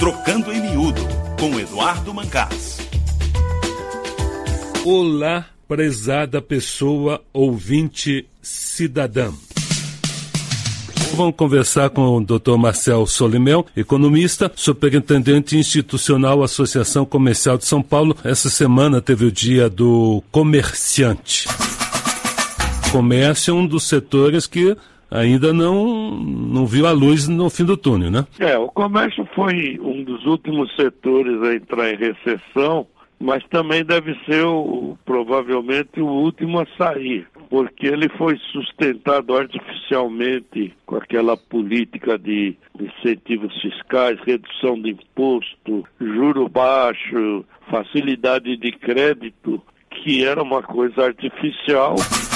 Trocando em Miúdo, com Eduardo Mancás. Olá, prezada pessoa ouvinte cidadã. Vamos conversar com o Dr. Marcel Solimel, economista, superintendente institucional Associação Comercial de São Paulo. Essa semana teve o dia do comerciante. O comércio é um dos setores que ainda não viu a luz no fim do túnel, né? O comércio foi um dos últimos setores a entrar em recessão, mas também deve ser provavelmente o último a sair, porque ele foi sustentado artificialmente com aquela política de incentivos fiscais, redução de imposto, juro baixo, facilidade de crédito, que era uma coisa artificial.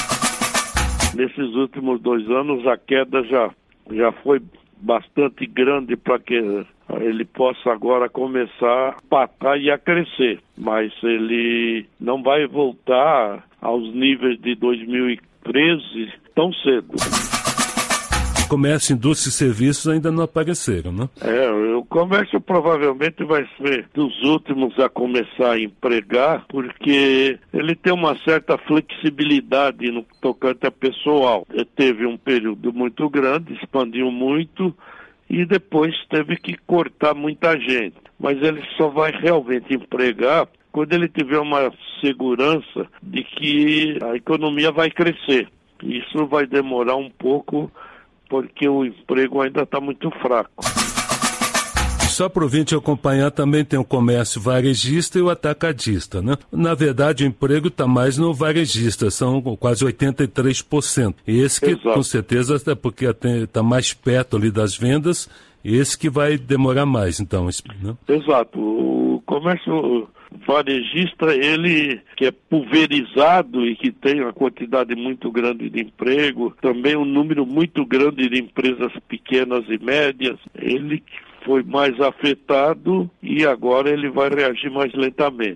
Nesses últimos 2 anos a queda já foi bastante grande para que ele possa agora começar a patar e a crescer, mas ele não vai voltar aos níveis de 2013 tão cedo. Comércio, indústria e serviços ainda não apareceram, né? O comércio provavelmente vai ser dos últimos a começar a empregar, porque ele tem uma certa flexibilidade no tocante a pessoal. Ele teve um período muito grande, expandiu muito e depois teve que cortar muita gente. Mas ele só vai realmente empregar quando ele tiver uma segurança de que a economia vai crescer. Isso vai demorar um pouco, porque o emprego ainda está muito fraco. Só para o ouvinte acompanhar, também tem o comércio varejista e o atacadista, né? Na verdade, o emprego está mais no varejista, são quase 83%. E esse que, exato, com certeza, é porque está mais perto ali das vendas, esse que vai demorar mais, então, né? Exato. O comércio varejista, ele que é pulverizado e que tem uma quantidade muito grande de emprego, também um número muito grande de empresas pequenas e médias, ele foi mais afetado e agora ele vai reagir mais lentamente.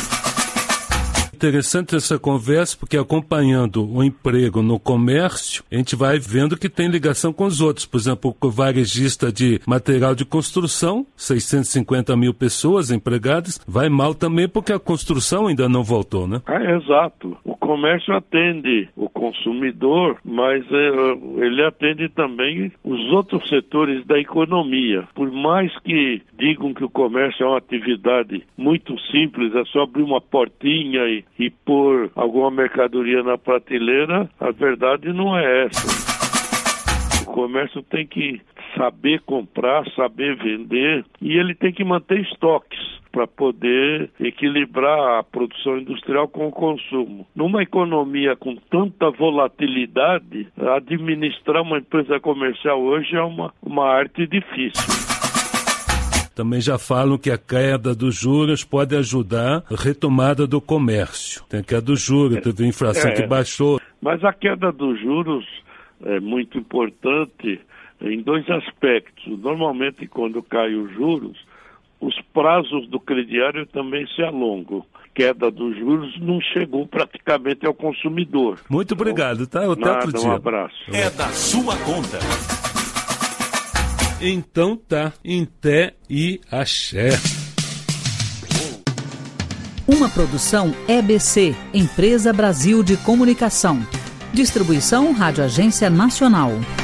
Interessante essa conversa, porque acompanhando o emprego no comércio, a gente vai vendo que tem ligação com os outros. Por exemplo, o varejista de material de construção, 650 mil pessoas empregadas, vai mal também porque a construção ainda não voltou, né? Exato. O comércio atende o consumidor, mas ele atende também os outros setores da economia. Por mais que digam que o comércio é uma atividade muito simples, é só abrir uma portinha e pôr alguma mercadoria na prateleira, a verdade não é essa. O comércio tem que saber comprar, saber vender e ele tem que manter estoques para poder equilibrar a produção industrial com o consumo. Numa economia com tanta volatilidade, administrar uma empresa comercial hoje é uma arte difícil. Também já falam que a queda dos juros pode ajudar a retomada do comércio. Tem a queda dos juros, teve a inflação que baixou. Mas a queda dos juros é muito importante em 2 aspectos. Normalmente, quando caem os juros, os prazos do crediário também se alongam. Queda dos juros não chegou praticamente ao consumidor. Muito obrigado, tá? Até outro dia. Um abraço. É da sua conta. Então tá, em té e axé. Uma produção EBC, Empresa Brasil de Comunicação. Distribuição Rádio Agência Nacional.